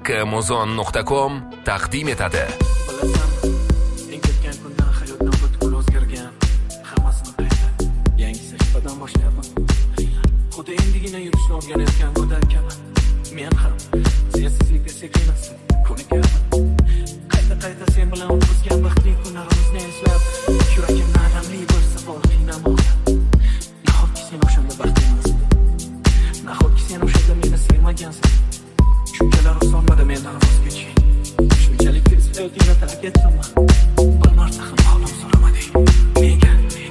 Haqqimuzon.com taqdim etadi. Bilasan, eng ketgan kundan hayotdan butkul o'zgargan. Hammasini qayta yangi sahifadan boshlayapman. Xuddi endigina yurishni o'rganayotgan go'dak kabi. Men ham sensizlikka sekinlastim, ko'nikayapman. Qayta sen bilan o'tkazgan baxtli kunlarimizni eslab, yuragimni alamli bir savol qiynamoqda. Nahotki sen o'shanda baxtlisan? Nahotki sen o'shanda meni sevmagansan? Shunchalar osonmadi mendan voz keching. Shunchalik tez hayotingni tark etdimmi? Bir marta ham holim so'ramading. Nega?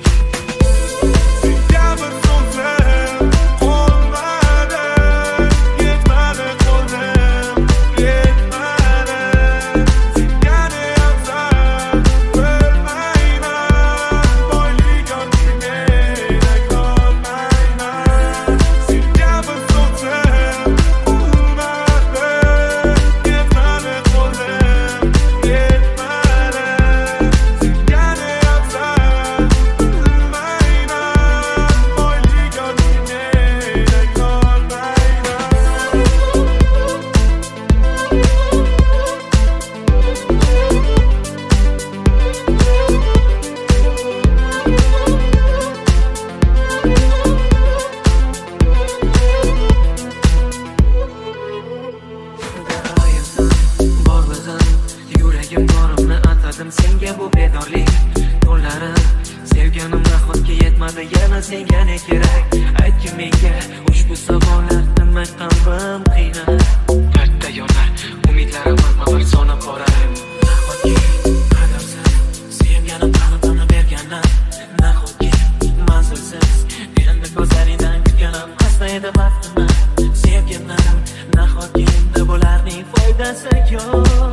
Senga bu bedorlik yo'llarim, sevganim nahotki yetmadi, yana senga ne kerak? Aytgin menga ushbu savollar, nima qalbim qiynalib. Katta yo'llar, umidlarim bir sonib borar. Nahotki qadarsiz sevganim qalbimni berganlar, nahotki manzilsiz endi ko'zlaringdan kutganim asta edi baxtimni sevganlarim, nahotki endi bularning foydasi yo'q.